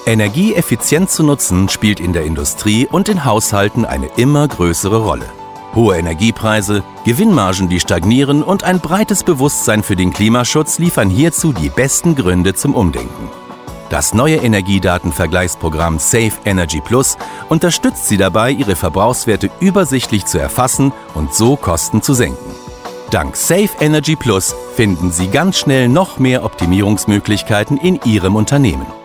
Energie effizient zu nutzen spielt in der Industrie und in Haushalten eine immer größere Rolle. Hohe Energiepreise, Gewinnmargen, die stagnieren und ein breites Bewusstsein für den Klimaschutz liefern hierzu die besten Gründe zum Umdenken. Das neue Energiedatenvergleichsprogramm Safe Energy Plus unterstützt Sie dabei, Ihre Verbrauchswerte übersichtlich zu erfassen und so Kosten zu senken. Dank Safe Energy Plus finden Sie ganz schnell noch mehr Optimierungsmöglichkeiten in Ihrem Unternehmen.